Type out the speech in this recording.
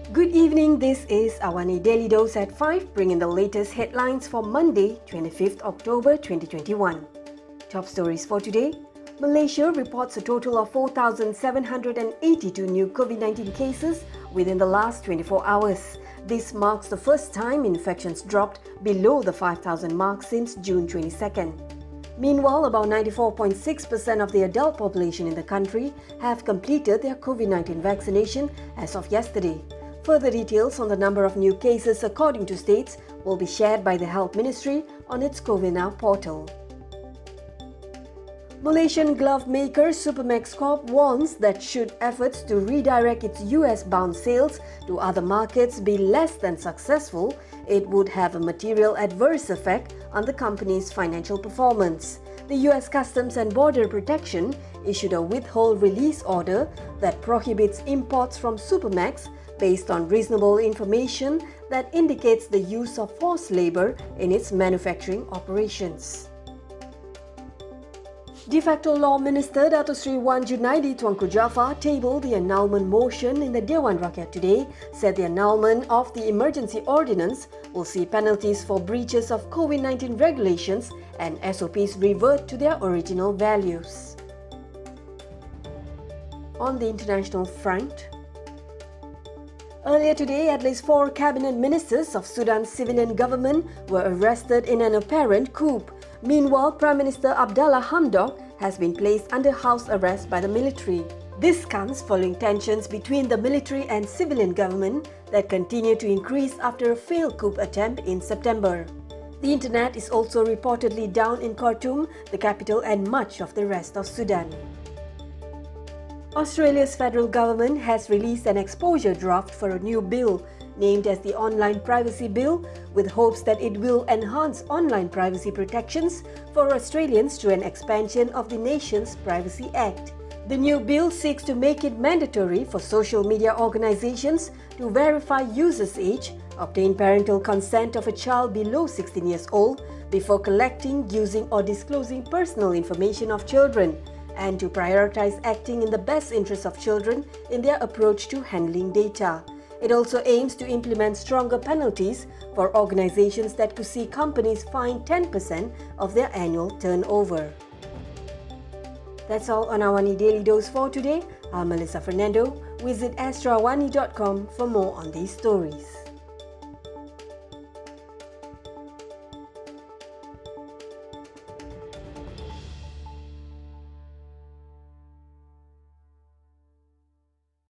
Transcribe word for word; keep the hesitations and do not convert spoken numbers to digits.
Good evening, this is Awani Daily Dose at five, bringing the latest headlines for Monday, twenty-fifth October twenty twenty-one. Top stories for today. Malaysia reports a total of four thousand seven hundred eighty-two new COVID nineteen cases within the last twenty-four hours. This marks the first time infections dropped below the five thousand mark since June twenty-second. Meanwhile, about ninety-four point six percent of the adult population in the country have completed their COVID nineteen vaccination as of yesterday. Further details on the number of new cases according to states will be shared by the Health Ministry on its COVIDnow portal. Malaysian glove maker Supermax Corp warns that should efforts to redirect its U S-bound sales to other markets be less than successful, it would have a material adverse effect on the company's financial performance. The U S Customs and Border Protection issued a withhold release order that prohibits imports from Supermax based on reasonable information that indicates the use of forced labor in its manufacturing operations. De facto Law Minister Dato Sri Wan Junaidi Tuanku Jaafar tabled the annulment motion in the Dewan Rakyat today, said the annulment of the emergency ordinance will see penalties for breaches of COVID nineteen regulations and S O Ps revert to their original values. On the international front, earlier today, at least four cabinet ministers of Sudan's civilian government were arrested in an apparent coup. Meanwhile, Prime Minister Abdallah Hamdok has been placed under house arrest by the military. This comes following tensions between the military and civilian government that continue to increase after a failed coup attempt in September. The internet is also reportedly down in Khartoum, the capital, and much of the rest of Sudan. Australia's federal government has released an exposure draft for a new bill named as the Online Privacy Bill, with hopes that it will enhance online privacy protections for Australians through an expansion of the nation's Privacy Act. The new bill seeks to make it mandatory for social media organizations to verify users' age, obtain parental consent of a child below sixteen years old before collecting, using or disclosing personal information of children, and to prioritize acting in the best interest of children in their approach to handling data. It also aims to implement stronger penalties for organizations that could see companies fined ten percent of their annual turnover. That's all on Awani Daily Dose for today. I'm Melissa Fernando. Visit astro awani dot com for more on these stories.